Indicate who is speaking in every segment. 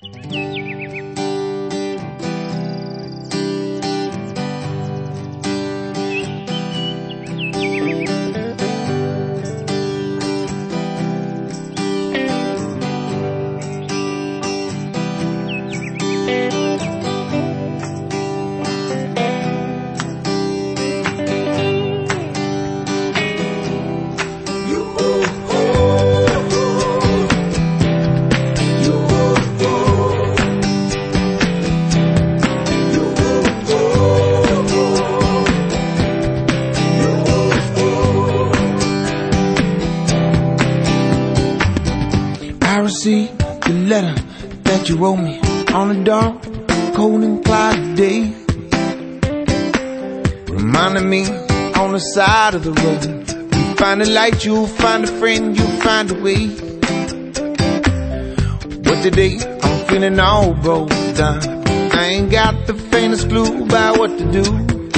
Speaker 1: I received the letter that you wrote me on a dark, cold and cloudy day, reminding me on the side of the road, you find a light, you'll find a friend, you'll find a way. But today I'm feeling all broke down, I ain't got the faintest clue about what to do.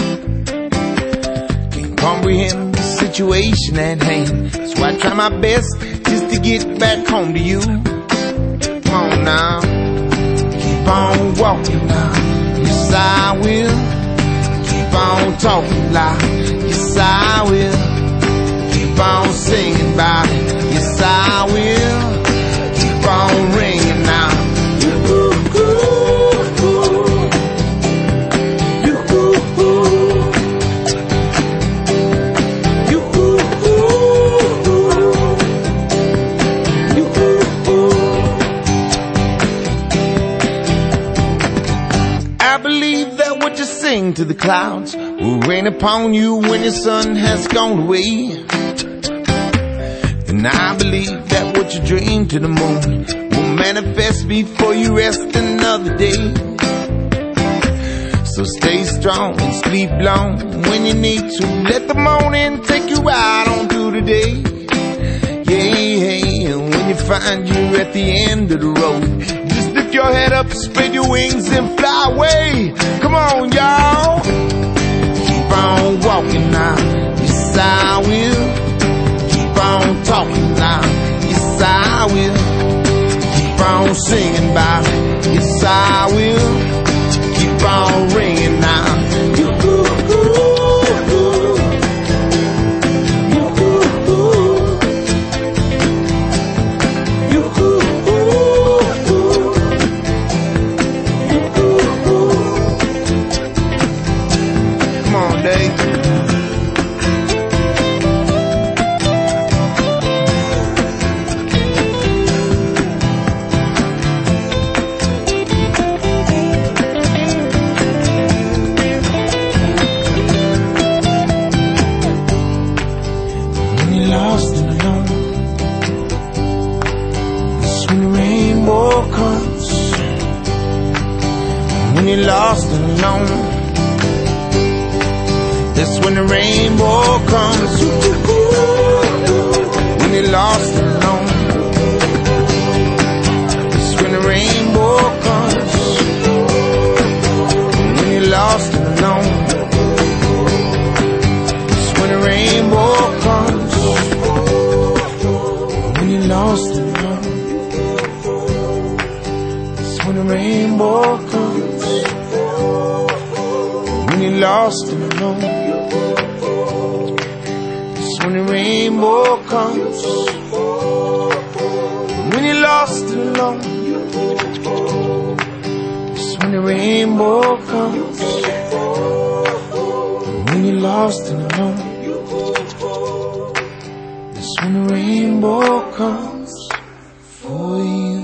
Speaker 1: Can't comprehend the situation at hand, so I try my best just to get back home to you. Come on now, keep on walking now, yes I will. Keep on talking loud, yes I will. Keep on singing about it, yes I will. Keep on ringing now. I believe that what you sing to the clouds will rain upon you when your sun has gone away. And I believe that what you dream to the moon will manifest before you rest another day. So stay strong and sleep long when you need to. Let the morning take you out on through the day. Yeah, and when you find you're at the end of the road, just lift your head up, spread your wings and fly away. Come on, y'all. Keep on walking now, yes I will. Keep on talking now, yes I will. Keep on singing about it, yes I will. Keep on ringing now. Come on, Dave. When you're lost and alone, that's when the rainbow comes. When you're lost and alone, that's when the rainbow comes. When you're lost and alone, that's when the rainbow comes. When you're lost and alone, that's when the rainbow comes. When you're lost and alone, that's when the rainbow comes. When you're lost and alone, that's when the rainbow comes. When you're lost and alone, that's when the rainbow comes. When you're lost and alone, that's when the rainbow comes for you.